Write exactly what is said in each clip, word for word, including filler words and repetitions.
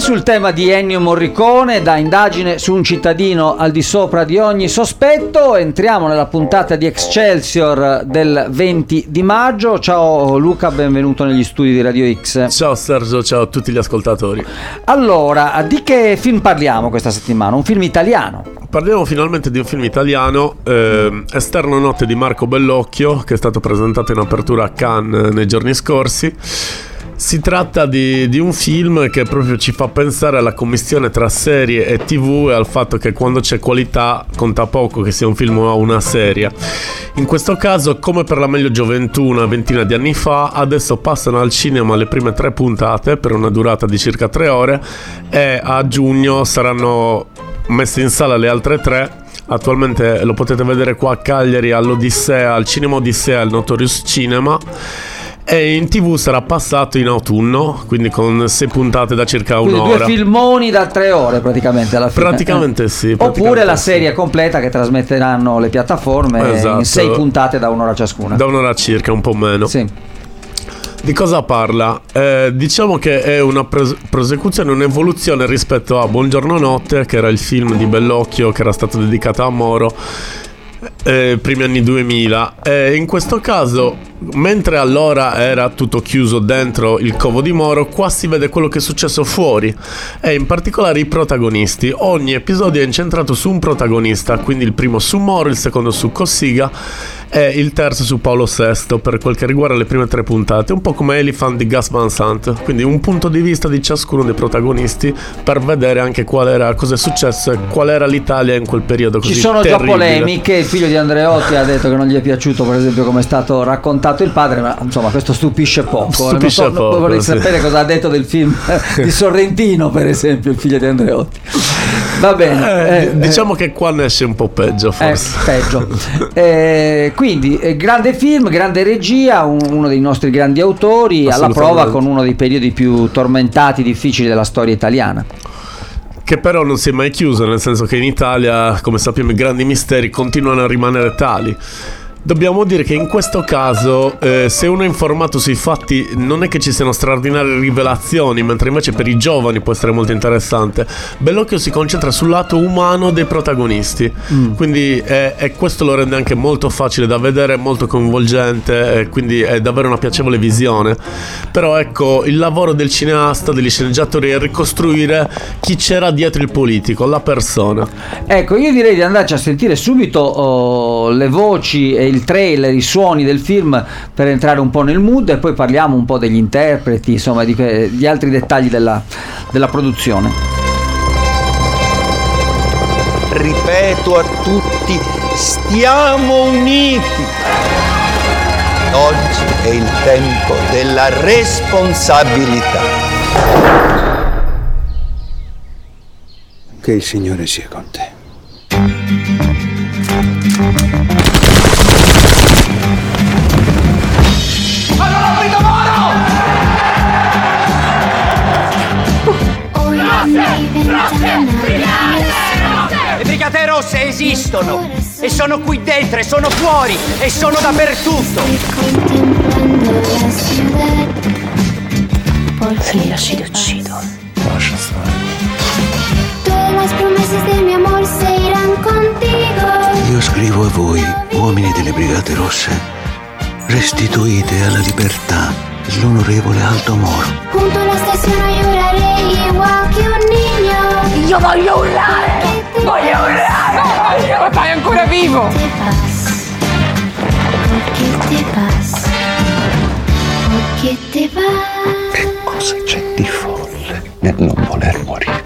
sul tema di Ennio Morricone, da indagine su un cittadino al di sopra di ogni sospetto, entriamo nella puntata di Excelsior del venti di maggio. Ciao Luca, benvenuto negli studi di Radio X. Ciao Sergio, ciao a tutti gli ascoltatori. Allora, di che film parliamo questa settimana? Un film italiano. Parliamo finalmente di un film italiano, eh, Esterno Notte di Marco Bellocchio, che è stato presentato in apertura a Cannes nei giorni scorsi. Si tratta di, di un film che proprio ci fa pensare alla commistione tra serie e tv e al fatto che quando c'è qualità conta poco che sia un film o una serie. In questo caso, come per La meglio gioventù una ventina di anni fa, adesso passano al cinema le prime tre puntate per una durata di circa tre ore e a giugno saranno messe in sala le altre tre. Attualmente lo potete vedere qua a Cagliari all'Odissea, al Cinema Odissea, al Notorious Cinema. E in tv sarà passato in autunno, quindi con sei puntate da circa quindi un'ora. Due filmoni da tre ore praticamente alla fine. Praticamente sì. Oppure praticamente la sì. serie completa che trasmetteranno le piattaforme, esatto, in sei puntate da un'ora ciascuna. Da un'ora circa, un po' meno. Sì. Di cosa parla? Eh, diciamo che è una pres- prosecuzione, un'evoluzione rispetto a Buongiorno Notte, che era il film di Bellocchio che era stato dedicato a Moro. Eh, primi anni duemila. Eh, in questo caso, mentre allora era tutto chiuso dentro il covo di Moro, qua si vede quello che è successo fuori e in particolare i protagonisti. Ogni episodio è incentrato su un protagonista, quindi il primo su Moro, il secondo su Cossiga e il terzo su Paolo sesto per quel che riguarda le prime tre puntate, un po' come Elephant di Gus Van Sant, quindi un punto di vista di ciascuno dei protagonisti per vedere anche qual era, cosa è successo e qual era l'Italia in quel periodo così Ci sono terribile. già polemiche, il figlio di Andreotti ha detto che non gli è piaciuto per esempio come è stato raccontato il padre, ma insomma questo stupisce poco. Stupisce non so, poco, vorrei sì. sapere cosa ha detto del film di Sorrentino per esempio, il figlio di Andreotti. Va bene, eh, eh, diciamo eh, che qua ne esce un po' peggio forse. Eh, peggio. eh, quindi eh, grande film, grande regia, un, uno dei nostri grandi autori, alla prova con uno dei periodi più tormentati, difficili della storia italiana, che però non si è mai chiuso, nel senso che in Italia, come sappiamo, i grandi misteri continuano a rimanere tali. Dobbiamo dire che in questo caso, eh, se uno è informato sui fatti, non è che ci siano straordinarie rivelazioni, mentre invece per i giovani può essere molto interessante. Bellocchio si concentra sul lato umano dei protagonisti, mm. quindi è, e questo lo rende anche molto facile da vedere, molto coinvolgente, e quindi è davvero una piacevole visione. Però ecco, il lavoro del cineasta, degli sceneggiatori è ricostruire chi c'era dietro il politico, la persona. Ecco, io direi di andarci a sentire subito oh, le voci e il trailer, i suoni del film per entrare un po' nel mood e poi parliamo un po' degli interpreti, insomma di, di altri dettagli della, della produzione. Ripeto a tutti, stiamo uniti. Oggi è il tempo della responsabilità. Che il Signore sia con te. Le brigate rosse esistono e sono qui dentro e sono fuori e sono dappertutto. Se mi lasci ti uccido. Lascia stare. Todas las promesas de mi amor se irán contigo. Io scrivo a voi, uomini delle Brigate Rosse, restituite alla libertà l'onorevole Aldo Moro. Junto alla stazione lloraré igual que un niño. Io voglio urlare! Voglio urlare! Voglio... Papà è ancora vivo! Te vas, porque te vas, porque te vas. Che cosa c'è di folle nel non voler morire?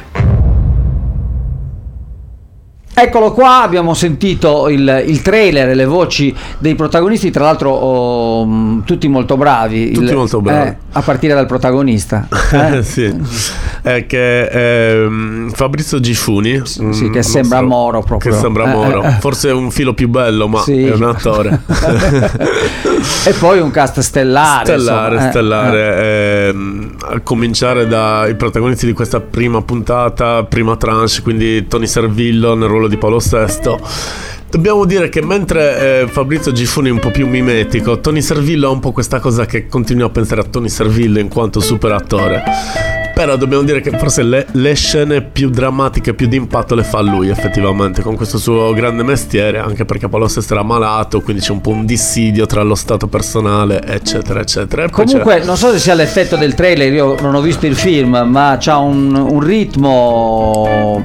Eccolo qua, abbiamo sentito il, il trailer e le voci dei protagonisti, tra l'altro oh, tutti molto bravi. Tutti il, molto bravi. Eh, a partire dal protagonista. Eh? Sì, è che è Fabrizio Gifuni, sì, sì, che sembra so, Moro proprio. Che sembra Moro, eh, eh. forse è un filo più bello, ma sì. è un attore. E poi un cast stellare. Stellare, insomma, stellare. Eh, Eh, a cominciare dai protagonisti di questa prima puntata, prima tranche, quindi Tony Servillo nel ruolo di Paolo sesto. Dobbiamo dire che mentre eh, Fabrizio Gifuni è un po' più mimetico, Tony Servillo ha un po' questa cosa che continua a pensare a Tony Servillo in quanto super attore. Però dobbiamo dire che forse le, le scene più drammatiche, più d'impatto le fa lui effettivamente, con questo suo grande mestiere, anche perché Paolo sesto era malato, quindi c'è un po' un dissidio tra lo stato personale, eccetera eccetera. E comunque non so se sia l'effetto del trailer, io non ho visto il film, ma c'ha un, un ritmo,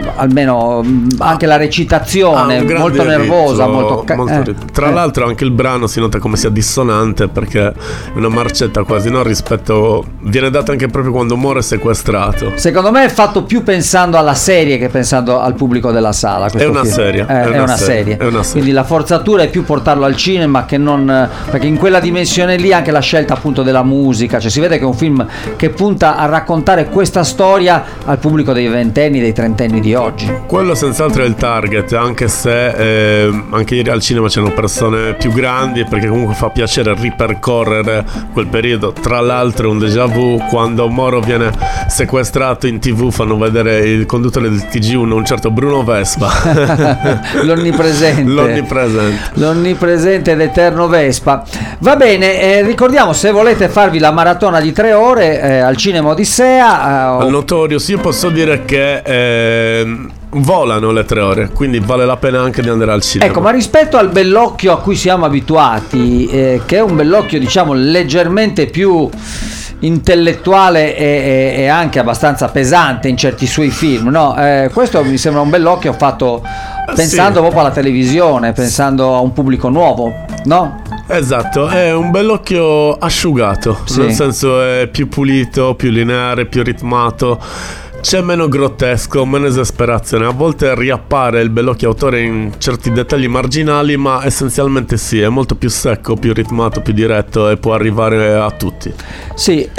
almeno anche la recitazione ah, molto nervosa, ritmo, molto, ca- molto eh, tra eh. l'altro anche il brano si nota come sia dissonante, perché è una marcetta quasi, no? Rispetto, viene data anche proprio quando muore sequestrato. Secondo me è fatto più pensando alla serie che pensando al pubblico della sala. È una, serie, eh, è, è, una una serie, serie. è una serie. Quindi la forzatura è più portarlo al cinema che non, perché in quella dimensione lì anche la scelta appunto della musica, cioè si vede che è un film che punta a raccontare questa storia al pubblico dei ventenni, dei trentenni di oggi. Quello senz'altro è il target, anche se eh, anche ieri al cinema c'erano persone più grandi, perché comunque fa piacere ripercorrere quel periodo. Tra l'altro è un déjà vu, quando Moro viene sequestrato in tv fanno vedere il conduttore del T G uno, un certo Bruno Vespa. L'onnipresente l'onnipresente l'onnipresente ed eterno Vespa. Va bene, eh, ricordiamo, se volete farvi la maratona di tre ore eh, al Cinema Odissea, eh, al Notorious, io posso dire che eh, volano le tre ore, quindi vale la pena anche di andare al cinema. Ecco, ma rispetto al Bellocchio a cui siamo abituati, eh, che è un Bellocchio diciamo leggermente più intellettuale e, e, e anche abbastanza pesante in certi suoi film, no? Eh, questo mi sembra un Bellocchio fatto pensando sì. proprio alla televisione, pensando a un pubblico nuovo, no? Esatto, è un Bellocchio asciugato, sì. Nel senso è più pulito, più lineare, più ritmato. C'è meno grottesco, meno esasperazione. A volte riappare il Bellocchio autore in certi dettagli marginali, ma essenzialmente sì, è molto più secco, più ritmato, più diretto e può arrivare a tutti. Sì,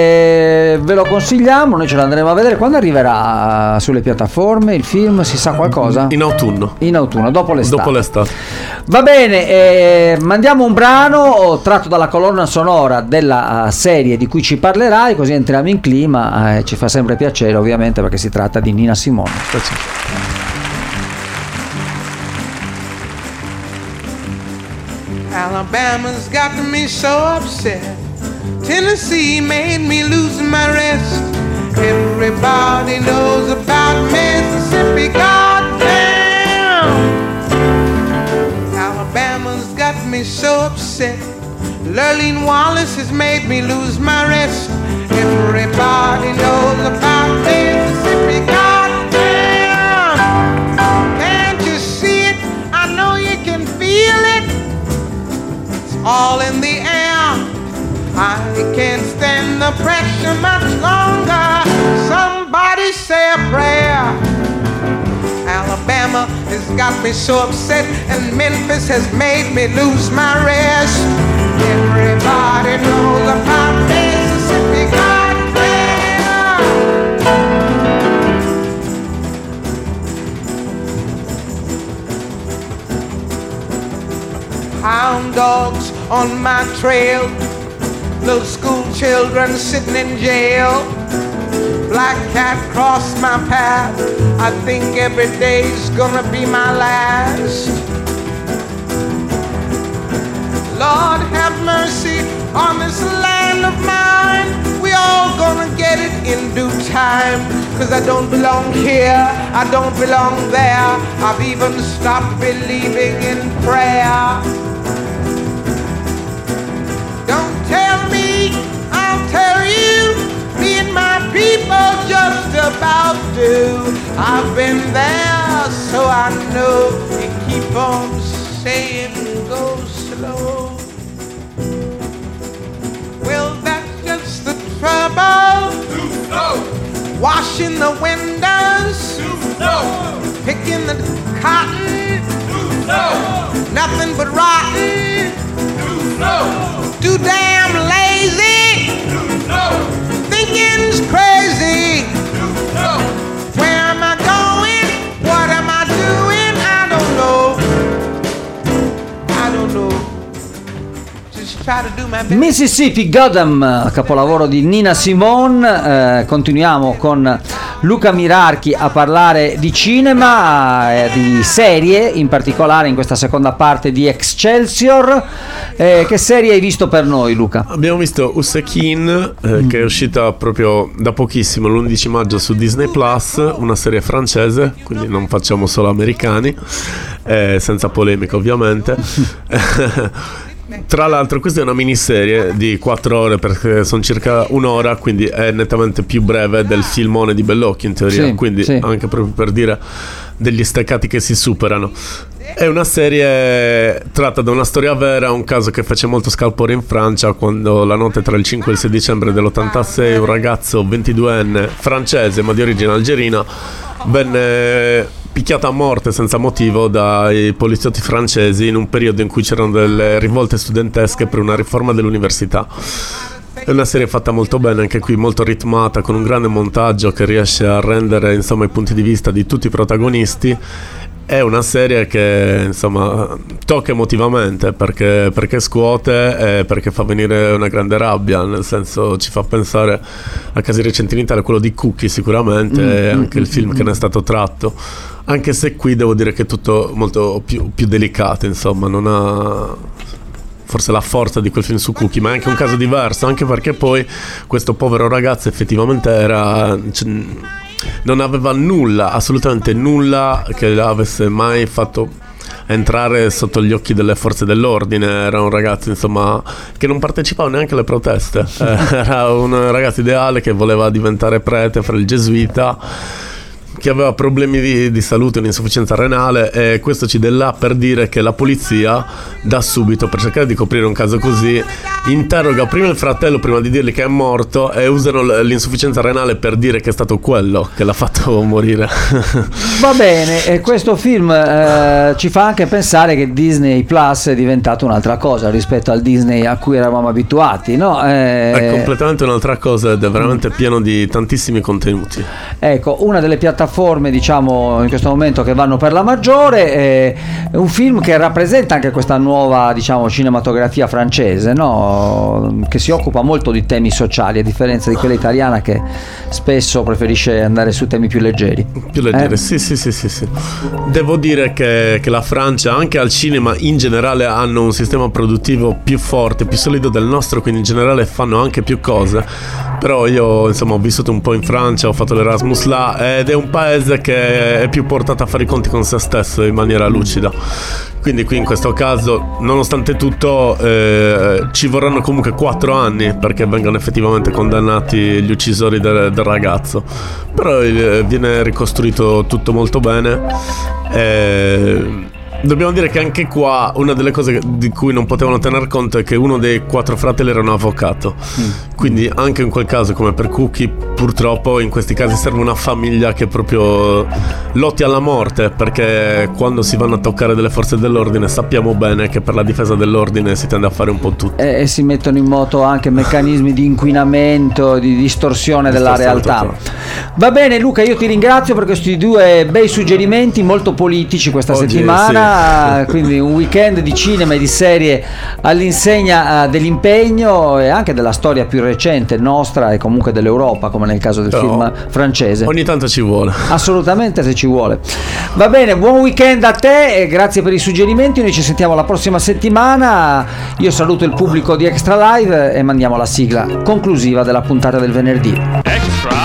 eh, ve lo consigliamo, noi ce l'andremo a vedere. Quando arriverà sulle piattaforme il film, si sa qualcosa? In autunno. In autunno, dopo l'estate. Dopo l'estate. Va bene, eh, mandiamo un brano tratto dalla colonna sonora della uh, serie di cui ci parlerai, così entriamo in clima, eh, ci fa sempre piacere ovviamente, perché si tratta di Nina Simone. Alabama's got me so upset. Tennessee made me lose my rest. Everybody knows about Mississippi, goddamn. Alabama's got me so upset. Lurleen Wallace has made me lose my rest. Everybody knows about Mississippi, goddamn. Can't you see it? I know you can feel it. It's all in the air. I can't stand the pressure much longer. Somebody say a prayer. Alabama has got me so upset, and Memphis has made me lose my rest. Everybody knows about Mississippi, goddamn. Hound dogs on my trail, little school children sitting in jail. Black cat crossed my path. I think every day's gonna be my last. Lord have mercy on this land of mine. We all gonna get it in due time. Cause I don't belong here, I don't belong there. I've even stopped believing in prayer. Don't tell me, I'll tell you. Me and my people just about do. I've been there, so I know. You keep on saying go slow. Well, that's just the trouble. Too slow. Washing the windows. Too slow. Picking the cotton. Too slow. Nothing but rotten. Too slow. Too damn lazy. Too slow. Thinking's crazy. Too slow. Where am I going? What am I doing? I don't know. I don't know. Just try to do my best. Mississippi Goddam, capolavoro di Nina Simone. Eh, continuiamo con Luca Mirarchi a parlare di cinema, eh, di serie, in particolare in questa seconda parte di Excelsior. Eh, che serie hai visto per noi, Luca? Abbiamo visto Hussein, eh, mm. che è uscita proprio da pochissimo, l'undici maggio su Disney Plus, una serie francese, quindi non facciamo solo americani, eh, senza polemica ovviamente. Tra l'altro questa è una miniserie di quattro ore, perché sono circa un'ora, quindi è nettamente più breve del filmone di Bellocchio in teoria, sì, quindi sì. Anche proprio per dire degli steccati che si superano. È una serie tratta da una storia vera, un caso che fece molto scalpore in Francia quando la notte tra il cinque e il sei dicembre dell'ottantasei un ragazzo ventiduenne francese ma di origine algerina venne picchiato a morte senza motivo dai poliziotti francesi in un periodo in cui c'erano delle rivolte studentesche per una riforma dell'università. È una serie fatta molto bene, anche qui molto ritmata, con un grande montaggio che riesce a rendere insomma i punti di vista di tutti i protagonisti. È una serie che insomma tocca emotivamente perché, perché scuote e perché fa venire una grande rabbia, nel senso ci fa pensare a casi recenti in Italia, quello di Cookie sicuramente, mm, e anche mm, il film mm, che ne è stato tratto, anche se qui devo dire che è tutto molto più, più delicato, insomma non ha forse la forza di quel film su Cookie, ma è anche un caso diverso, anche perché poi questo povero ragazzo effettivamente era... Cioè, non aveva nulla, assolutamente nulla che avesse mai fatto entrare sotto gli occhi delle forze dell'ordine. Era un ragazzo insomma che non partecipava neanche alle proteste, era un ragazzo ideale che voleva diventare prete, fare il gesuita, che aveva problemi di, di salute, un'insufficienza renale, e questo ci dà là per dire che la polizia da subito, per cercare di coprire un caso così, interroga prima il fratello prima di dirgli che è morto e usano l'insufficienza renale per dire che è stato quello che l'ha fatto morire. Va bene, e questo film eh, ci fa anche pensare che Disney Plus è diventato un'altra cosa rispetto al Disney a cui eravamo abituati, no? Eh... È completamente un'altra cosa ed è veramente pieno di tantissimi contenuti. Ecco, una delle piattaforme forme diciamo in questo momento che vanno per la maggiore, è un film che rappresenta anche questa nuova diciamo cinematografia francese, no? Che si occupa molto di temi sociali, a differenza di quella italiana che spesso preferisce andare su temi più leggeri. Più leggeri, eh? sì, sì, sì, sì, sì. Devo dire che, che la Francia, anche al cinema in generale, hanno un sistema produttivo più forte, più solido del nostro, quindi in generale fanno anche più cose. Però io insomma ho vissuto un po' in Francia, ho fatto l'Erasmus là, ed è un paese che è più portato a fare i conti con se stesso in maniera lucida. Quindi qui in questo caso, nonostante tutto, eh, ci vorranno comunque quattro anni perché vengano effettivamente condannati gli uccisori del, del ragazzo. Però eh, viene ricostruito tutto molto bene. Eh, Dobbiamo dire che anche qua una delle cose di cui non potevano tener conto è che uno dei quattro fratelli era un avvocato, mm. quindi anche in quel caso come per Cookie purtroppo in questi casi serve una famiglia che proprio lotti alla morte, perché quando si vanno a toccare delle forze dell'ordine sappiamo bene che per la difesa dell'ordine si tende a fare un po' tutto e, e si mettono in moto anche meccanismi di inquinamento, di distorsione, distorsione della realtà totale. Va bene Luca, io ti ringrazio per questi due bei suggerimenti molto politici questa Oggi, settimana sì. Quindi un weekend di cinema e di serie all'insegna uh, dell'impegno e anche della storia più recente nostra e comunque dell'Europa, come nel caso del Però film francese. Ogni tanto ci vuole. Assolutamente, se ci vuole. Va bene, buon weekend a te e grazie per i suggerimenti. Noi ci sentiamo la prossima settimana. Io saluto il pubblico di Extra Live e mandiamo la sigla conclusiva della puntata del venerdì. Extra